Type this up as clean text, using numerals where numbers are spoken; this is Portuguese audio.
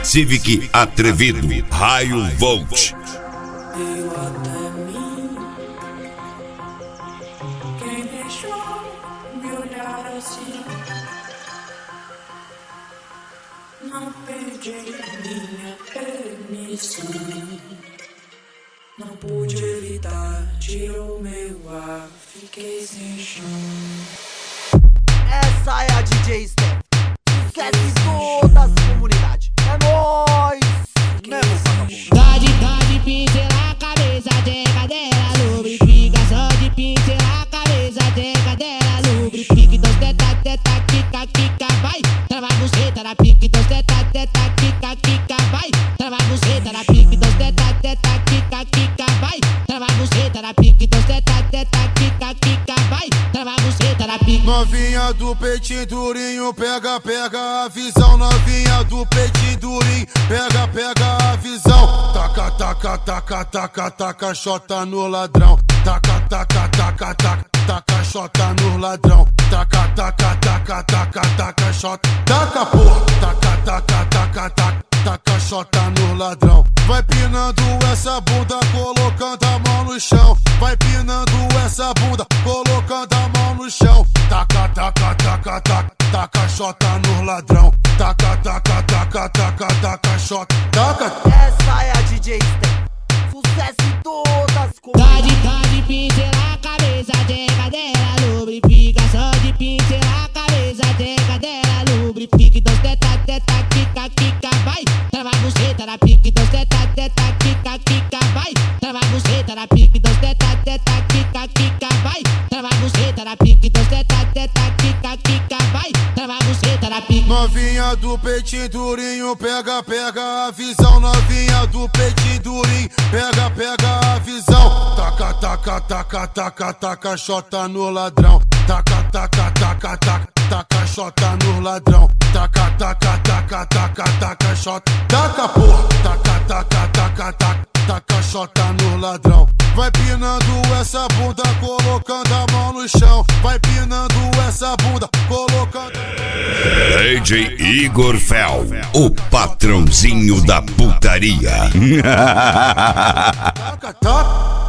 Civic atrevido, Raio Volt. Veio até mim, quem deixou me olhar assim? Não pedi minha permissão, não pude evitar, tirou meu ar, fiquei sem chão. Essa é a DJ Steph, sucesso em todas as comunidades. É nóis! Mesmo vagabundo. Só de pincelar a cabeça, tem cadeira, lubrifica. Só de pincelar a cabeça, tem cadeira, lubrifica. Então teta, quica, quica, vai. Trava a buceta na pique. Então teta, quica, quica, vai. Trava a buceta na pique. Então teta, quica, quica, vai. Trava a buceta na pique. Então teta, quica, quica, vai. Trava a buceta na pique. Novinha do peitinho durinho, pega, pega a visão. Novinha do peitinho durinho, pega, pega a visão. Taca, taca, taca, taca, taca, xota no ladrão. Taca, taca, taca, taca, taca, xota no ladrão. Taca, taca, taca, taca, taca, xota. Taca, porra. Taca, taca, taca, taca, taca, xota no ladrão. Vai pinando essa bunda, colocando a mão no chão. Vai pinando essa bunda, colocando a mão no chão. Taca, taca, taca, taca, taca, xota no ladrão. Taca, taca, taca, taca, taca, xota. Taca. Essa é a DJ Steph, sucesso em todas as comunidades. Só de pincelar a cabeça, tem cadeira, lubrifica. Só de pincelar a cabeça, tem cadeira, lubrifica. Então teta, quica, quica, vai. Trava a buceta na pique. Então teta, quica, quica, vai. Trava a buceta na pique. Então teta, quica, quica, vai. Trava a buceta na pique. Então teta, quica, quica, vai. Trava a buceta na pique. Novinha do peitinho durinho, pega, pega a visão. Novinha do peitinho durinho, pega, pega a visão. Taca, taca, taca, taca, taca, xota no ladrão. Taca, taca, taca, taca, taca, xota no ladrão. Taca, taca, taca, taca, taca, xota. Taca, porra. Taca, taca, taca, taca, taca, xota no ladrão. Vai pinando essa bunda, colocando a mão no chão. Vai pinando essa bunda, colocando. DJ Igor Fel, o patrãozinho da putaria. Taca, taca.